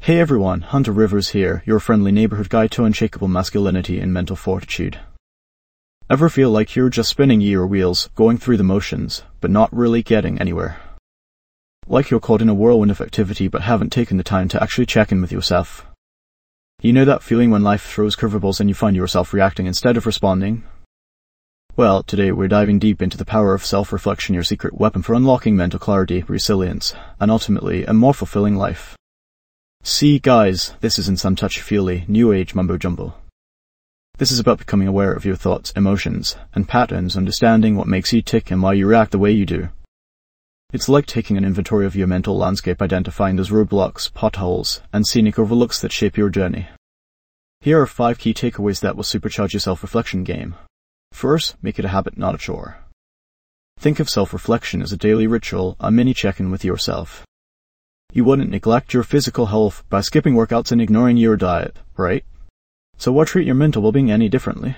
Hey everyone, Hunter Rivers here, your friendly neighborhood guide to unshakable masculinity and mental fortitude. Ever feel like you're just spinning your wheels, going through the motions, but not really getting anywhere? Like you're caught in a whirlwind of activity but haven't taken the time to actually check in with yourself? You know that feeling when life throws curveballs and you find yourself reacting instead of responding? Well, today we're diving deep into the power of self-reflection, your secret weapon for unlocking mental clarity, resilience, and ultimately a more fulfilling life. See, guys, this isn't some touchy-feely, new age mumbo-jumbo. This is about becoming aware of your thoughts, emotions, and patterns, understanding what makes you tick and why you react the way you do. It's like taking an inventory of your mental landscape, identifying those roadblocks, potholes, and scenic overlooks that shape your journey. Here are 5 key takeaways that will supercharge your self-reflection game. First, make it a habit, not a chore. Think of self-reflection as a daily ritual, a mini check-in with yourself. You wouldn't neglect your physical health by skipping workouts and ignoring your diet, right? So why treat your mental well-being any differently?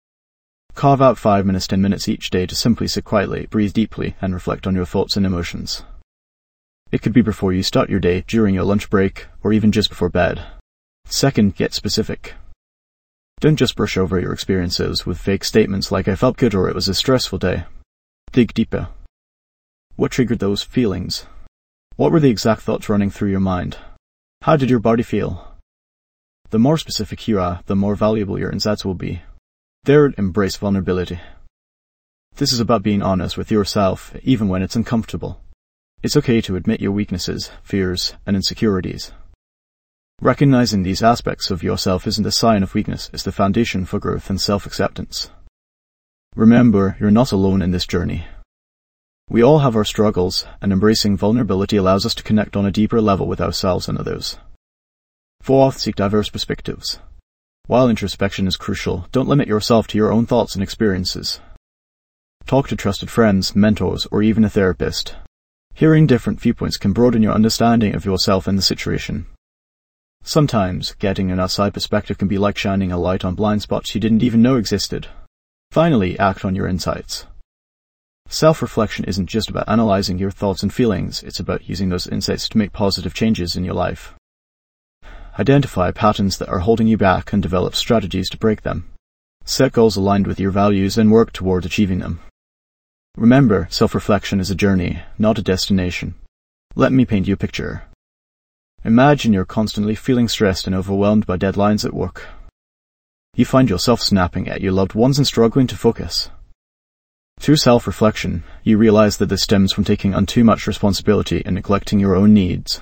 Carve out 5 minutes, 10 minutes each day to simply sit quietly, breathe deeply, and reflect on your thoughts and emotions. It could be before you start your day, during your lunch break, or even just before bed. Second, get specific. Don't just brush over your experiences with fake statements like "I felt good" or "it was a stressful day." Dig deeper. What triggered those feelings? What were the exact thoughts running through your mind? How did your body feel? The more specific you are, the more valuable your insights will be. Third, embrace vulnerability. This is about being honest with yourself, even when it's uncomfortable. It's okay to admit your weaknesses, fears, and insecurities. Recognizing these aspects of yourself isn't a sign of weakness, it's the foundation for growth and self-acceptance. Remember, you're not alone in this journey. We all have our struggles, and embracing vulnerability allows us to connect on a deeper level with ourselves and others. Fourth, seek diverse perspectives. While introspection is crucial, don't limit yourself to your own thoughts and experiences. Talk to trusted friends, mentors, or even a therapist. Hearing different viewpoints can broaden your understanding of yourself and the situation. Sometimes, getting an outside perspective can be like shining a light on blind spots you didn't even know existed. Finally, act on your insights. Self-reflection isn't just about analyzing your thoughts and feelings, it's about using those insights to make positive changes in your life. Identify patterns that are holding you back and develop strategies to break them. Set goals aligned with your values and work toward achieving them. Remember, self-reflection is a journey, not a destination. Let me paint you a picture. Imagine you're constantly feeling stressed and overwhelmed by deadlines at work. You find yourself snapping at your loved ones and struggling to focus. Through self-reflection, you realize that this stems from taking on too much responsibility and neglecting your own needs.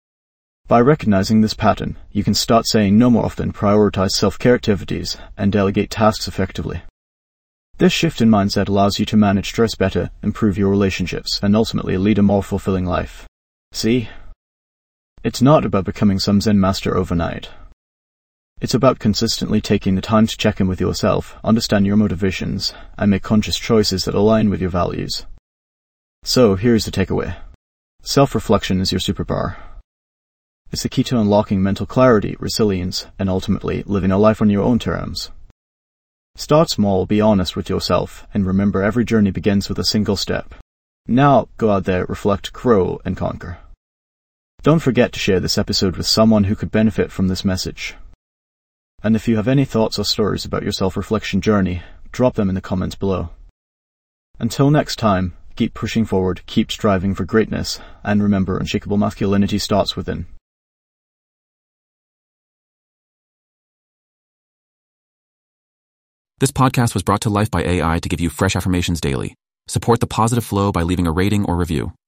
By recognizing this pattern, you can start saying no more often, prioritize self-care activities, and delegate tasks effectively. This shift in mindset allows you to manage stress better, improve your relationships, and ultimately lead a more fulfilling life. See? It's not about becoming some Zen master overnight. It's about consistently taking the time to check in with yourself, understand your motivations, and make conscious choices that align with your values. So, here's the takeaway. Self-reflection is your superpower. It's the key to unlocking mental clarity, resilience, and ultimately living a life on your own terms. Start small, be honest with yourself, and remember every journey begins with a single step. Now, go out there, reflect, grow, and conquer. Don't forget to share this episode with someone who could benefit from this message. And if you have any thoughts or stories about your self-reflection journey, drop them in the comments below. Until next time, keep pushing forward, keep striving for greatness, and remember, unshakable masculinity starts within. This podcast was brought to life by AI to give you fresh affirmations daily. Support the positive flow by leaving a rating or review.